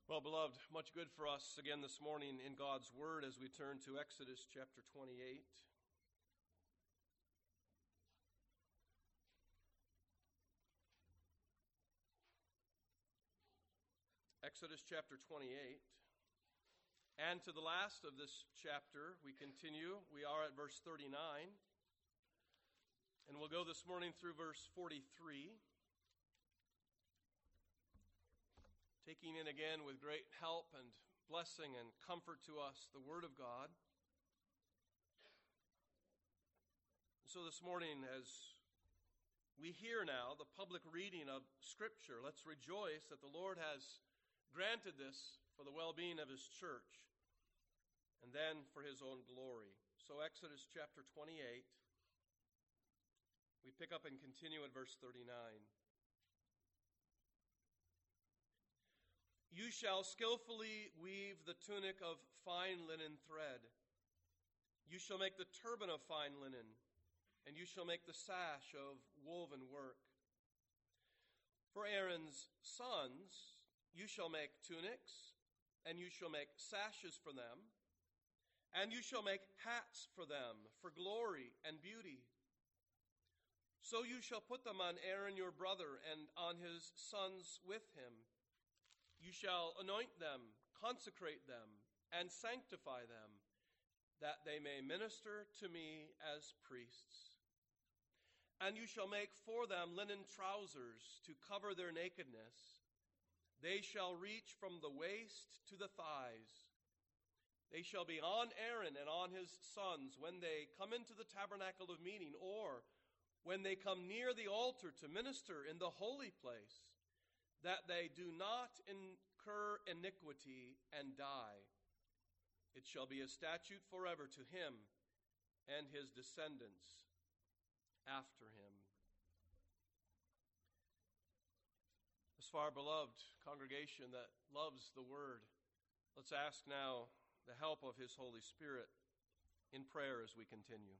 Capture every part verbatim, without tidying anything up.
Well, beloved, much good for us again this morning in God's Word as we turn to Exodus chapter twenty-eight. Exodus chapter twenty-eight. And to the last of this chapter, we continue. We are at verse thirty-nine. And we'll go this morning through verse forty-three. Taking in again with great help and blessing and comfort to us the Word of God. So this morning, as we hear now the public reading of Scripture, let's rejoice that the Lord has granted this for the well-being of His church and then for His own glory. So Exodus chapter twenty-eight, we pick up and continue at verse thirty-nine. You shall skillfully weave the tunic of fine linen thread. You shall make the turban of fine linen, and you shall make the sash of woven work. For Aaron's sons you shall make tunics, and you shall make sashes for them, and you shall make hats for them, for glory and beauty. So you shall put them on Aaron your brother, and on his sons with him. You shall anoint them, consecrate them, and sanctify them, that they may minister to me as priests. And you shall make for them linen trousers to cover their nakedness. They shall reach from the waist to the thighs. They shall be on Aaron and on his sons when they come into the tabernacle of meeting, or when they come near the altar to minister in the holy place, that they do not incur iniquity and die. It shall be a statute forever to him and his descendants after him. As far, beloved congregation that loves the Word, let's ask now the help of His Holy Spirit in prayer as we continue.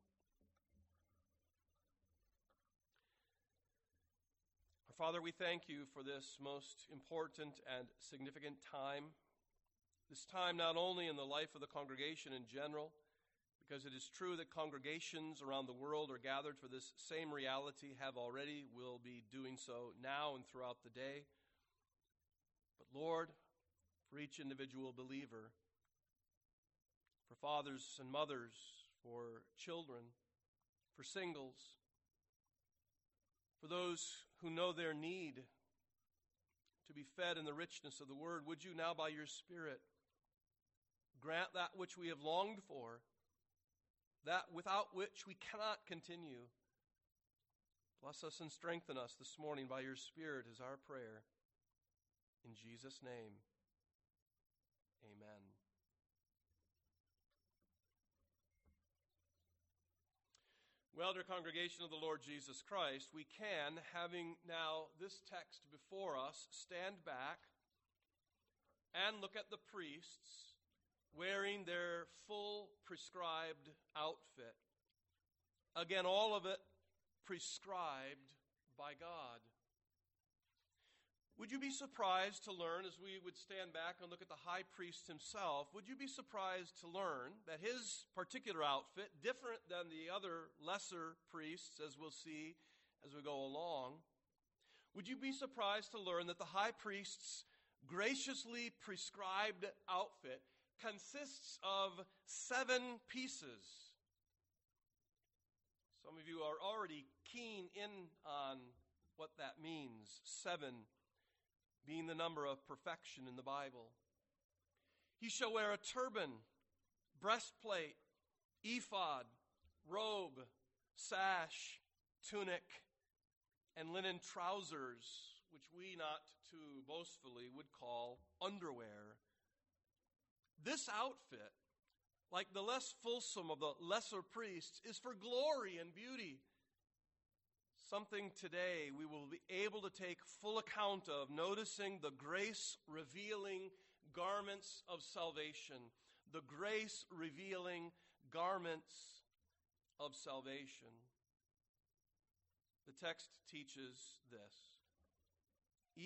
Father, we thank you for this most important and significant time. This time not only in the life of the congregation in general, because it is true that congregations around the world are gathered for this same reality, have already, will be doing so now and throughout the day. But Lord, for each individual believer, for fathers and mothers, for children, for singles, for those who know their need to be fed in the richness of the Word, would you now by your Spirit grant that which we have longed for, that without which we cannot continue. Bless us and strengthen us this morning by your Spirit is our prayer. In Jesus' name, amen. Well, dear congregation of the Lord Jesus Christ, we can, having now this text before us, stand back and look at the priests wearing their full prescribed outfit. Again, all of it prescribed by God. Would you be surprised to learn, as we would stand back and look at the high priest himself, would you be surprised to learn that his particular outfit, different than the other lesser priests, as we'll see as we go along, would you be surprised to learn that the high priest's graciously prescribed outfit consists of seven pieces? Some of you are already keen in on what that means, seven being the number of perfection in the Bible. He shall wear a turban, breastplate, ephod, robe, sash, tunic, and linen trousers, which we not too boastfully would call underwear. This outfit, like the less fulsome of the lesser priests, is for glory and beauty. Something today we will be able to take full account of, noticing the grace-revealing garments of salvation. The grace-revealing garments of salvation. The text teaches this.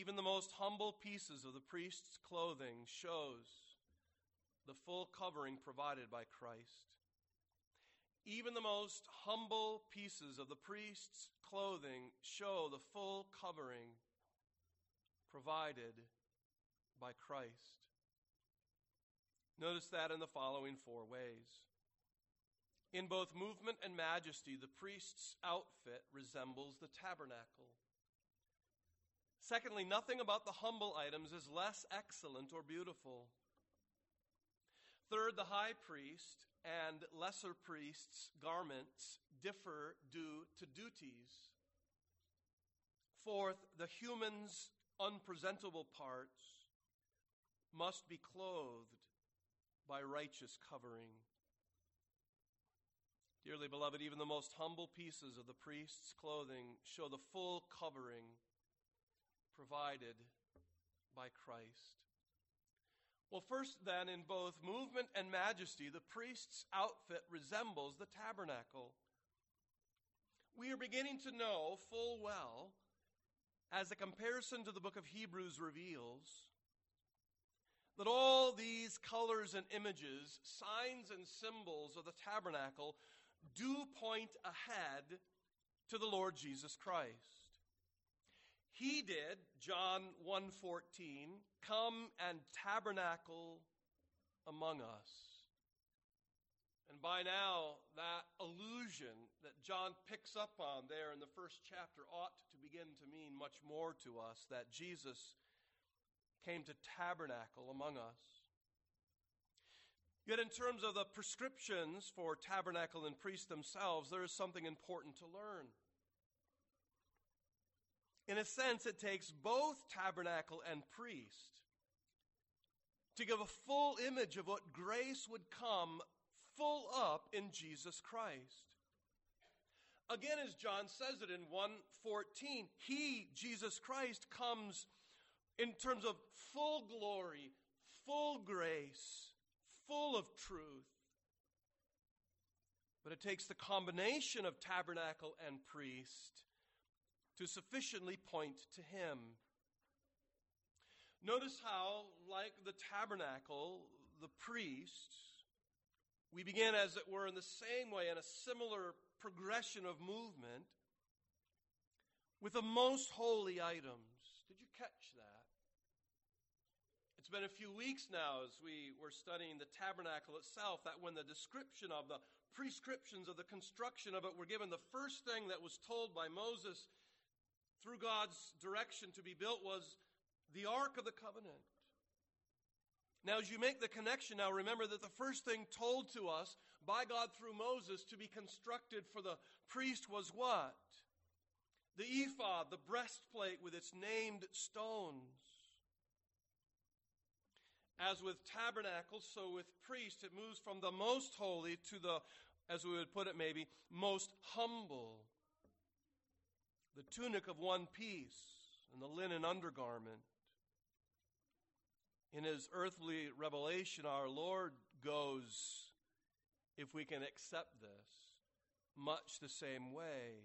even the most humble pieces of the priest's clothing shows the full covering provided by Christ. Even the most humble pieces of the priest's clothing show the full covering provided by Christ. Notice that in the following four ways. In both movement and majesty, the priest's outfit resembles the tabernacle. Secondly, nothing about the humble items is less excellent or beautiful. Third, the high priest and lesser priest's garments differ due to duties. Fourth, the human's unpresentable parts must be clothed by righteous covering. Dearly beloved, even the most humble pieces of the priest's clothing show the full covering provided by Christ. Well, first then, in both movement and majesty, the priest's outfit resembles the tabernacle. We are beginning to know full well, as a comparison to the book of Hebrews reveals, that all these colors and images, signs and symbols of the tabernacle, do point ahead to the Lord Jesus Christ. He did, John one fourteen, come and tabernacle among us. And by now, that allusion that John picks up on there in the first chapter ought to begin to mean much more to us, that Jesus came to tabernacle among us. Yet in terms of the prescriptions for tabernacle and priest themselves, there is something important to learn. In a sense, it takes both tabernacle and priest to give a full image of what grace would come full up in Jesus Christ. Again, as John says it in one fourteen, he, Jesus Christ, comes in terms of full glory, full grace, full of truth. But it takes the combination of tabernacle and priest to sufficiently point to him. Notice how, like the tabernacle, the priest, we begin, as it were, in the same way, in a similar progression of movement, with the most holy items. Did you catch that? It's been a few weeks now as we were studying the tabernacle itself, that when the description of the prescriptions of the construction of it were given, the first thing that was told by Moses through God's direction to be built was the Ark of the Covenant. Now, as you make the connection now, remember that the first thing told to us by God through Moses to be constructed for the priest was what? The ephod, the breastplate with its named stones. As with tabernacle, so with priest, it moves from the most holy to the, as we would put it maybe, most humble. The tunic of one piece and the linen undergarment. In his earthly revelation, our Lord goes, if we can accept this, much the same way.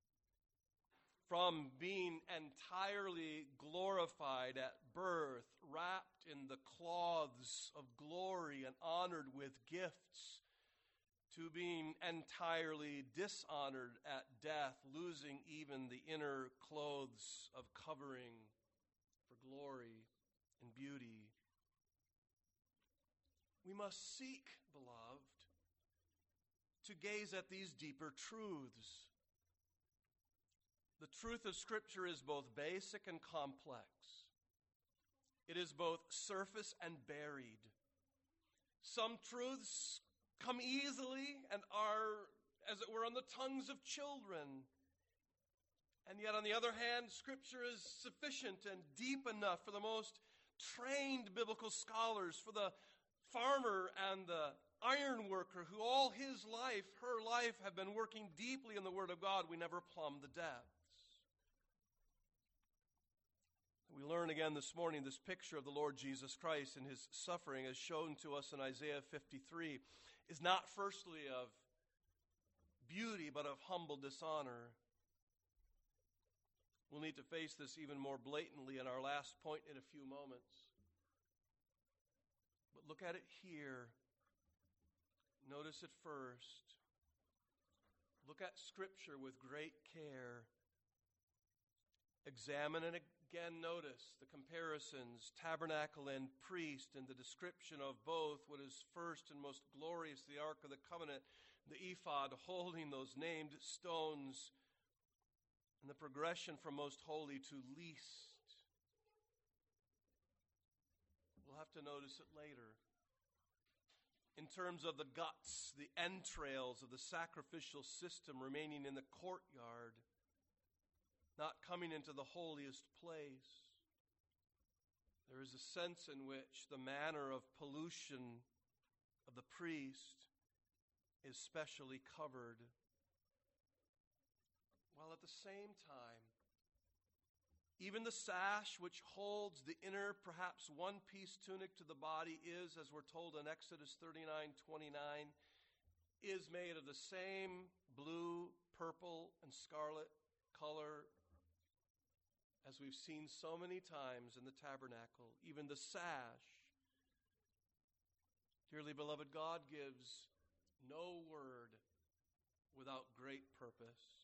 From being entirely glorified at birth, wrapped in the cloths of glory and honored with gifts, to being entirely dishonored at death, losing even the inner clothes of covering for glory and beauty. We must seek, beloved, to gaze at these deeper truths. The truth of Scripture is both basic and complex. It is both surface and buried. Some truths come easily and are, as it were, on the tongues of children. And yet, on the other hand, Scripture is sufficient and deep enough for the most trained biblical scholars, for the farmer and the iron worker who all his life, her life, have been working deeply in the Word of God. We never plumb the depths. We learn again this morning this picture of the Lord Jesus Christ and his suffering as shown to us in Isaiah fifty-three is not firstly of beauty but of humble dishonor. We'll need to face this even more blatantly in our last point in a few moments. But look at it here. Notice it first. Look at Scripture with great care. Examine and again notice the comparisons, tabernacle and priest, and the description of both, what is first and most glorious, the Ark of the Covenant, the ephod holding those named stones, and the progression from most holy to least. We'll have to notice it later. In terms of the guts, the entrails of the sacrificial system remaining in the courtyard, not coming into the holiest place. There is a sense in which the manner of pollution of the priest is specially covered, while at the same time, even the sash which holds the inner, perhaps one-piece tunic to the body is, as we're told in Exodus thirty-nine twenty-nine, is made of the same blue, purple, and scarlet color as we've seen so many times in the tabernacle. Even the sash. Dearly beloved, God gives no word without great purpose.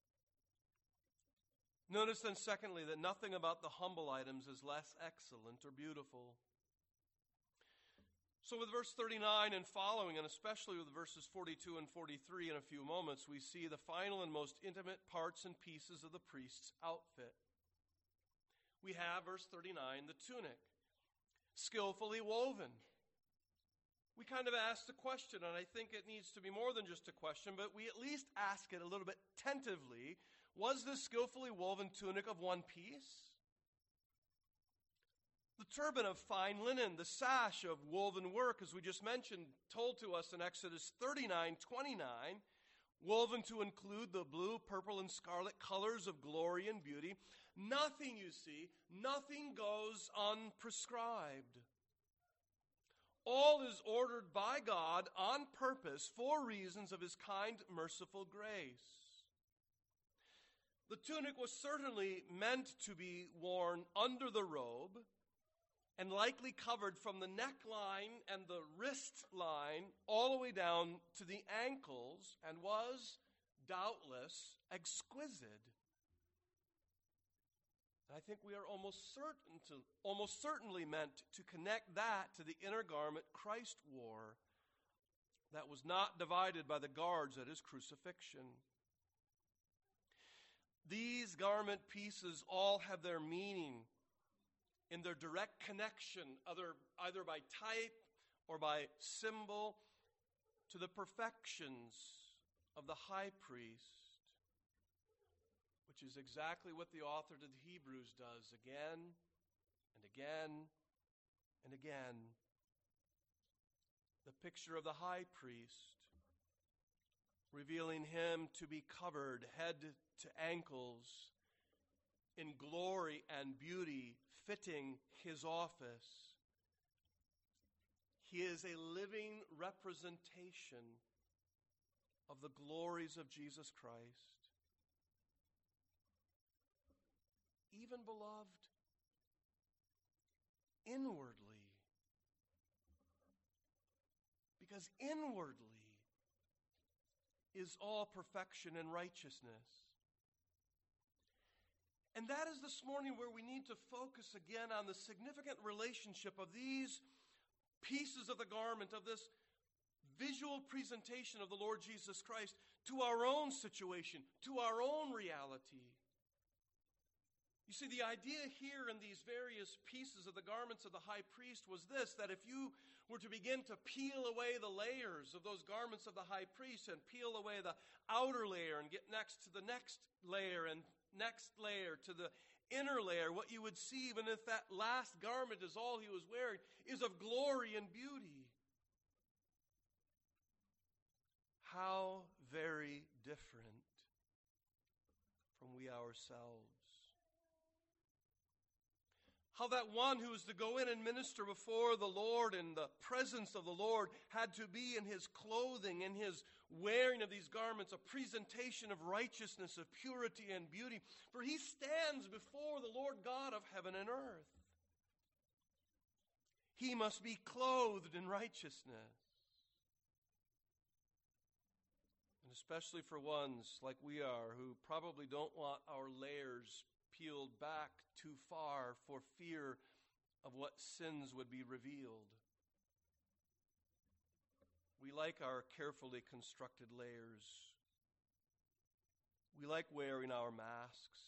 Notice then, secondly, that nothing about the humble items is less excellent or beautiful. So with verse thirty-nine and following, and especially with verses forty-two and forty-three in a few moments, we see the final and most intimate parts and pieces of the priest's outfit. We have, verse thirty-nine, the tunic, skillfully woven. We kind of ask the question, and I think it needs to be more than just a question, but we at least ask it a little bit tentatively. Was this skillfully woven tunic of one piece? The turban of fine linen, the sash of woven work, as we just mentioned, told to us in Exodus thirty-nine twenty-nine, woven to include the blue, purple, and scarlet colors of glory and beauty. Nothing, you see, nothing goes unprescribed. All is ordered by God on purpose for reasons of his kind, merciful grace. The tunic was certainly meant to be worn under the robe and likely covered from the neckline and the wrist line all the way down to the ankles and was, doubtless, exquisite. I think we are almost certain to, almost certainly meant to connect that to the inner garment Christ wore that was not divided by the guards at his crucifixion. These garment pieces all have their meaning in their direct connection, either, either by type or by symbol, to the perfections of the high priest, which is exactly what the author to the Hebrews does again and again and again. The picture of the high priest, revealing him to be covered head to ankles in glory and beauty, fitting his office. He is a living representation of the glories of Jesus Christ. Even, beloved, inwardly, because inwardly is all perfection and righteousness. And that is this morning where we need to focus again on the significant relationship of these pieces of the garment, of this visual presentation of the Lord Jesus Christ to our own situation, to our own reality. You see, the idea here in these various pieces of the garments of the high priest was this, that if you were to begin to peel away the layers of those garments of the high priest and peel away the outer layer and get next to the next layer and next layer to the inner layer, what you would see, even if that last garment is all he was wearing, is of glory and beauty. How very different from we ourselves. How that one who was to go in and minister before the Lord in the presence of the Lord had to be in his clothing, in his wearing of these garments, a presentation of righteousness, of purity and beauty. For he stands before the Lord God of heaven and earth. He must be clothed in righteousness. And especially for ones like we are who probably don't want our layers peeled back too far for fear of what sins would be revealed. We like our carefully constructed layers. We like wearing our masks.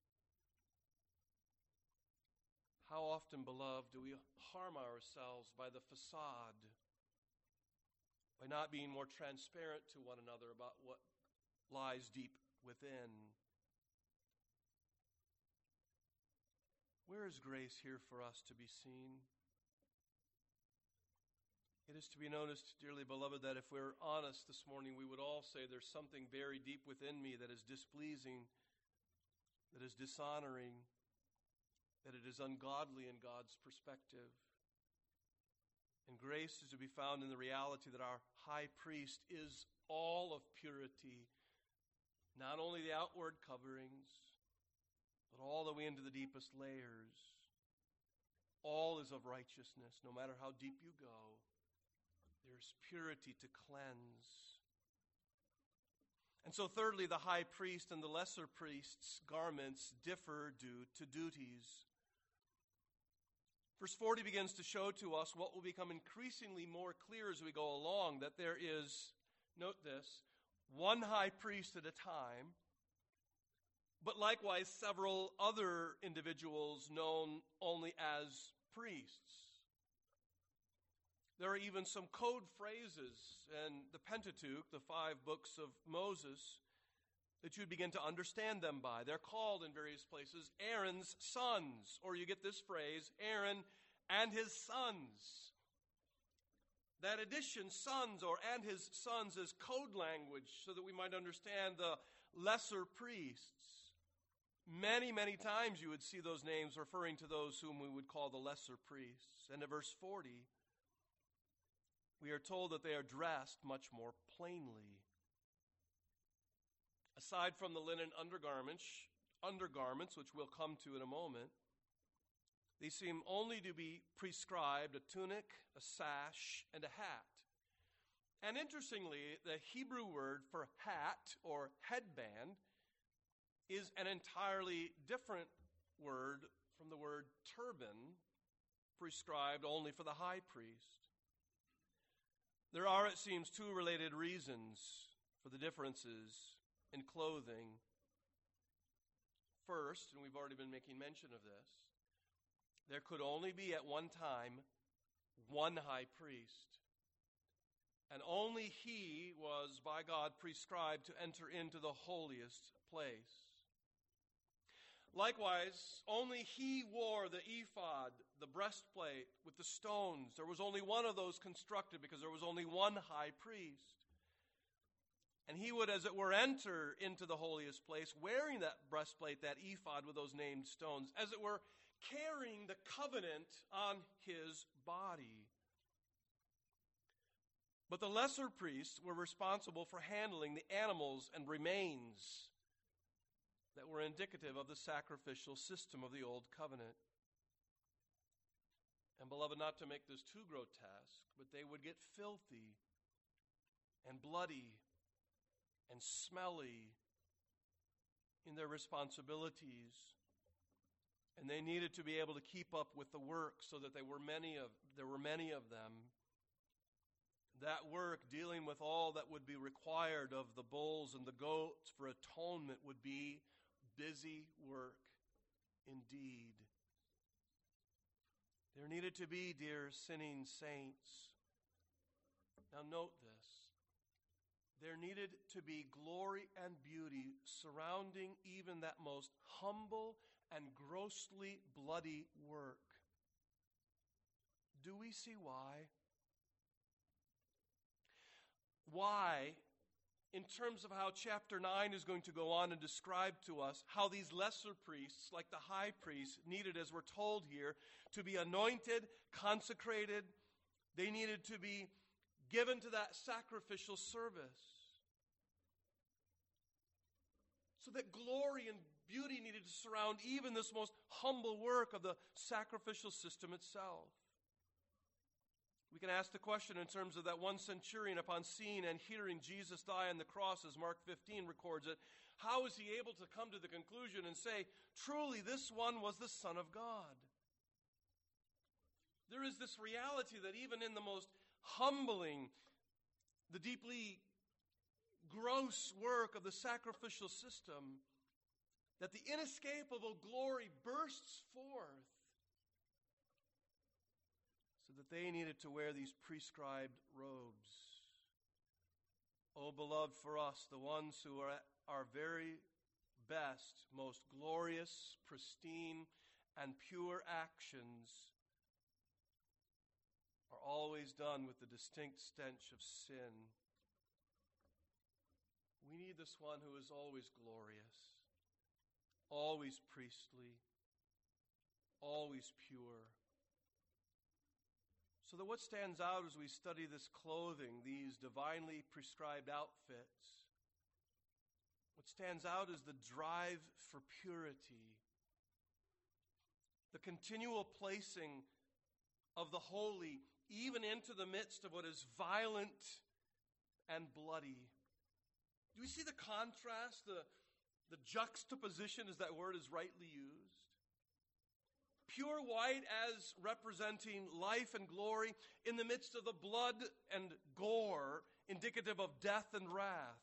How often, beloved, do we harm ourselves by the facade, by not being more transparent to one another about what lies deep within? Where is grace here for us to be seen? It is to be noticed, dearly beloved, that if we're honest this morning, we would all say there's something very deep within me that is displeasing, that is dishonoring, that it is ungodly in God's perspective. And grace is to be found in the reality that our high priest is all of purity, not only the outward coverings, but all the way into the deepest layers. All is of righteousness, no matter how deep you go. There's purity to cleanse. And so thirdly, the high priest and the lesser priest's garments differ due to duties. Verse forty begins to show to us what will become increasingly more clear as we go along, that there is, note this, one high priest at a time, but likewise several other individuals known only as priests. There are even some code phrases in the Pentateuch, the five books of Moses, that you begin to understand them by. They're called in various places Aaron's sons, or you get this phrase, Aaron and his sons. That addition, sons or and his sons, is code language so that we might understand the lesser priests. Many, many times you would see those names referring to those whom we would call the lesser priests. And in verse forty, we are told that they are dressed much more plainly. Aside from the linen undergarments, undergarments, which we'll come to in a moment, these seem only to be prescribed a tunic, a sash, and a hat. And interestingly, the Hebrew word for hat or headband is an entirely different word from the word turban, prescribed only for the high priest. There are, it seems, two related reasons for the differences in clothing. First, and we've already been making mention of this, there could only be at one time one high priest. And only he was by God prescribed to enter into the holiest place. Likewise, only he wore the ephod, the breastplate with the stones. There was only one of those constructed because there was only one high priest. And he would, as it were, enter into the holiest place wearing that breastplate, that ephod with those named stones, as it were, carrying the covenant on his body. But the lesser priests were responsible for handling the animals and remains that were indicative of the sacrificial system of the Old Covenant. And beloved, not to make this too grotesque, but they would get filthy and bloody and smelly in their responsibilities. And they needed to be able to keep up with the work so that they were many of, there were many of them. That work, dealing with all that would be required of the bulls and the goats for atonement, would be busy work indeed. There needed to be, dear sinning saints, now note this, there needed to be glory and beauty surrounding even that most humble and grossly bloody work. Do we see why? Why in terms of how chapter nine is going to go on and describe to us how these lesser priests, like the high priest, needed, as we're told here, to be anointed, consecrated. They needed to be given to that sacrificial service. So that glory and beauty needed to surround even this most humble work of the sacrificial system itself. We can ask the question in terms of that one centurion upon seeing and hearing Jesus die on the cross, as Mark fifteen records it. How is he able to come to the conclusion and say, truly this one was the Son of God? There is this reality that even in the most humbling, the deeply gross work of the sacrificial system, that the inescapable glory bursts forth, so that they needed to wear these prescribed robes. Oh, beloved, for us, the ones who are at our very best, most glorious, pristine, and pure actions are always done with the distinct stench of sin. We need this one who is always glorious, always priestly, always pure. So that what stands out as we study this clothing, these divinely prescribed outfits, what stands out is the drive for purity, the continual placing of the holy even into the midst of what is violent and bloody. Do we see the contrast, the, the juxtaposition, as that word is rightly used? Pure white as representing life and glory in the midst of the blood and gore indicative of death and wrath.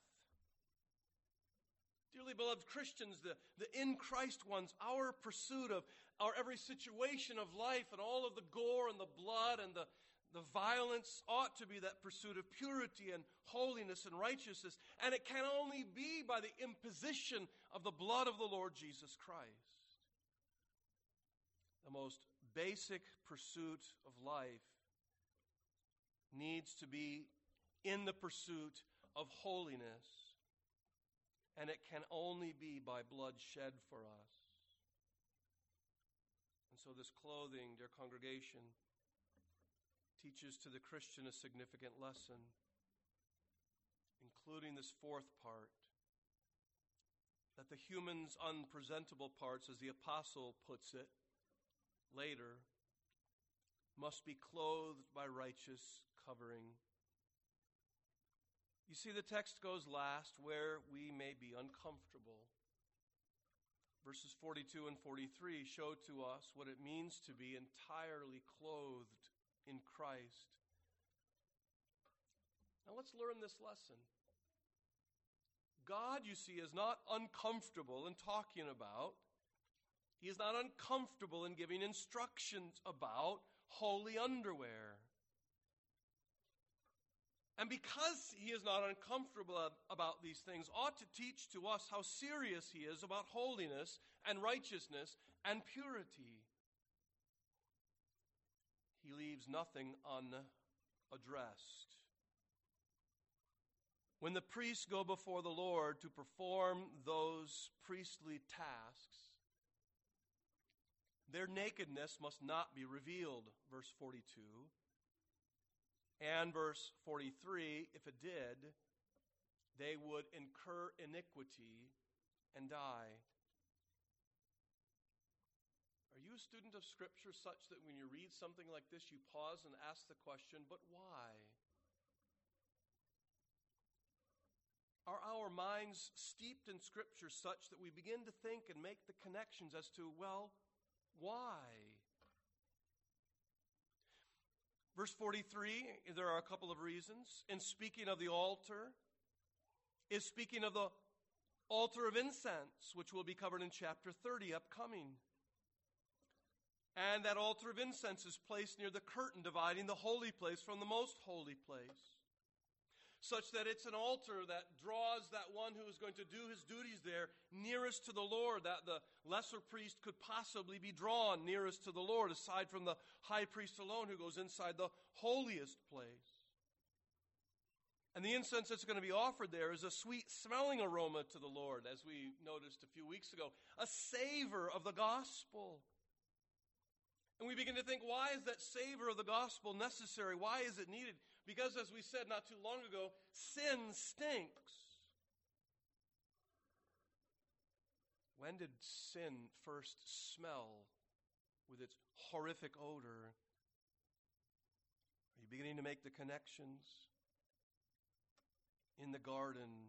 Dearly beloved Christians, the, the in Christ ones, our pursuit of our every situation of life and all of the gore and the blood and the The violence ought to be that pursuit of purity and holiness and righteousness. And it can only be by the imposition of the blood of the Lord Jesus Christ. The most basic pursuit of life needs to be in the pursuit of holiness. And it can only be by blood shed for us. And so this clothing, dear congregation, teaches to the Christian a significant lesson, including this fourth part, that the human's unpresentable parts, as the apostle puts it later, must be clothed by righteous covering. You see, the text goes last where we may be uncomfortable. Verses forty-two and forty-three show to us what it means to be entirely clothed in Christ. Now let's learn this lesson. God, you see, is not uncomfortable in talking about. He is not uncomfortable in giving instructions about holy underwear. And because he is not uncomfortable about these things, ought to teach to us how serious he is about holiness and righteousness and purity. He leaves nothing unaddressed. When the priests go before the Lord to perform those priestly tasks, their nakedness must not be revealed, verse forty-two. And verse forty-three, if it did, they would incur iniquity and die. Are you a student of Scripture such that when you read something like this, you pause and ask the question, but why? Are our minds steeped in Scripture such that we begin to think and make the connections as to, well, why? Verse forty-three, there are a couple of reasons. In speaking of the altar, is speaking of the altar of incense, which will be covered in chapter thirty, upcoming. And that altar of incense is placed near the curtain dividing the holy place from the most holy place, such that it's an altar that draws that one who is going to do his duties there nearest to the Lord, that the lesser priest could possibly be drawn nearest to the Lord, aside from the high priest alone who goes inside the holiest place. And the incense that's going to be offered there is a sweet-smelling aroma to the Lord, as we noticed a few weeks ago, a savor of the gospel. And we begin to think, why is that savor of the gospel necessary? Why is it needed? Because, as we said not too long ago, sin stinks. When did sin first smell with its horrific odor? Are you beginning to make the connections? In the garden,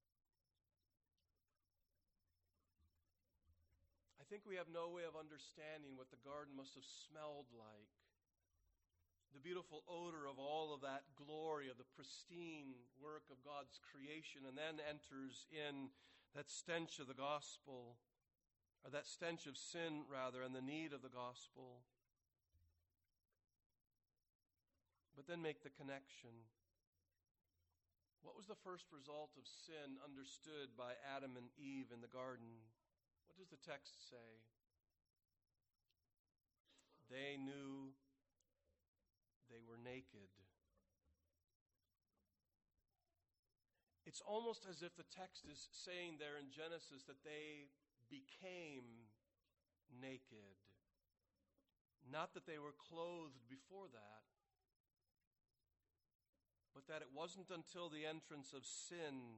I think we have no way of understanding what the garden must have smelled like. The beautiful odor of all of that glory, of the pristine work of God's creation, and then enters in that stench of the gospel, or that stench of sin, rather, and the need of the gospel. But then make the connection. What was the first result of sin understood by Adam and Eve in the garden? What does the text say? They knew they were naked. It's almost as if the text is saying there in Genesis that they became naked. Not that they were clothed before that, but that it wasn't until the entrance of sin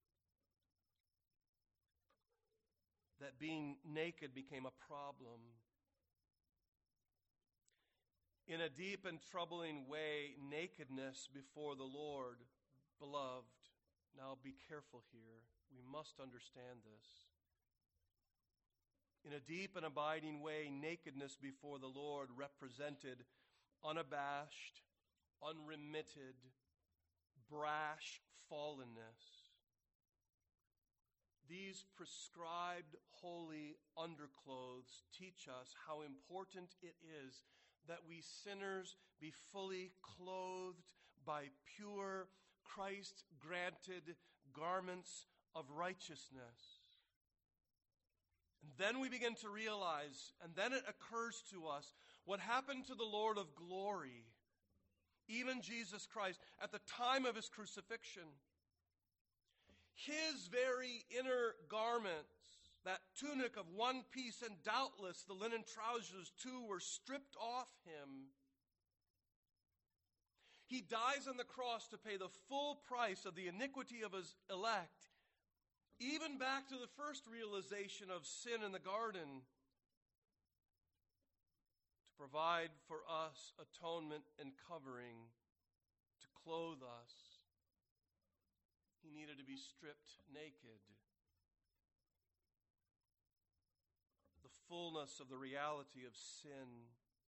that being naked became a problem. In a deep and troubling way, nakedness before the Lord, beloved, now be careful here, we must understand this. In a deep and abiding way, nakedness before the Lord represented unabashed, unremitted, brash fallenness. These prescribed holy underclothes teach us how important it is that we sinners be fully clothed by pure, Christ-granted garments of righteousness. And then we begin to realize, and then it occurs to us, what happened to the Lord of glory, even Jesus Christ, at the time of his crucifixion. His very inner garments, that tunic of one piece, and doubtless the linen trousers too, were stripped off him. He dies on the cross to pay the full price of the iniquity of his elect, even back to the first realization of sin in the garden, to provide for us atonement and covering, to clothe us. He needed to be stripped naked. The fullness of the reality of sin.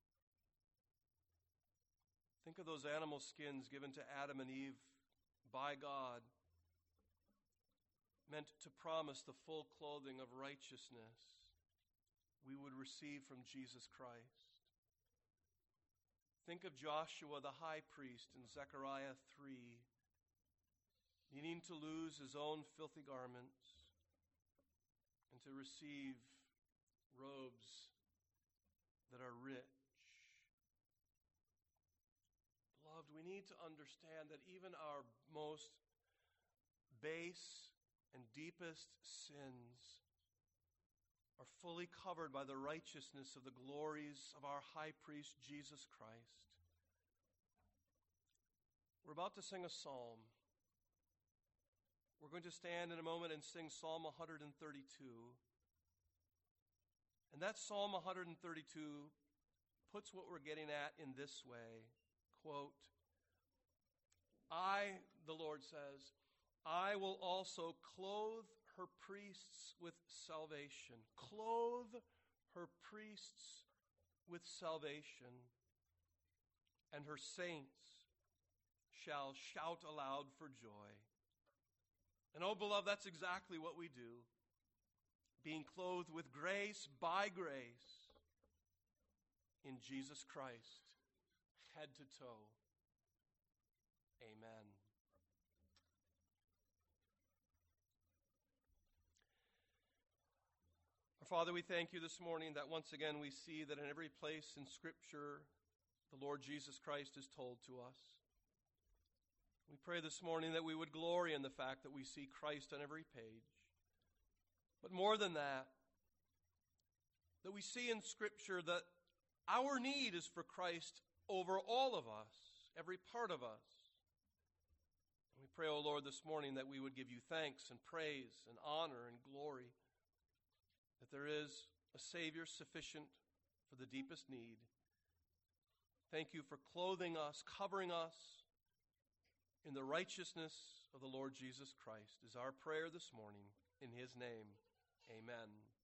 Think of those animal skins given to Adam and Eve by God, meant to promise the full clothing of righteousness we would receive from Jesus Christ. Think of Joshua the high priest in Zechariah three, needing to lose his own filthy garments and to receive robes that are rich. Beloved, we need to understand that even our most base and deepest sins are fully covered by the righteousness of the glories of our high priest, Jesus Christ. We're about to sing a psalm. We're going to stand in a moment and sing Psalm one thirty-two. And that Psalm one thirty-two puts what we're getting at in this way, quote, I, the Lord says, I will also clothe her priests with salvation. Clothe her priests with salvation, and her saints shall shout aloud for joy. And oh, beloved, that's exactly what we do. Being clothed with grace by grace in Jesus Christ, head to toe. Amen. Our Father, we thank you this morning that once again we see that in every place in Scripture the Lord Jesus Christ is told to us. We pray this morning that we would glory in the fact that we see Christ on every page. But more than that, that we see in Scripture that our need is for Christ over all of us, every part of us. And we pray, O Lord, this morning that we would give you thanks and praise and honor and glory, that there is a Savior sufficient for the deepest need. Thank you for clothing us, covering us in the righteousness of the Lord Jesus Christ, is our prayer this morning. In his name, amen.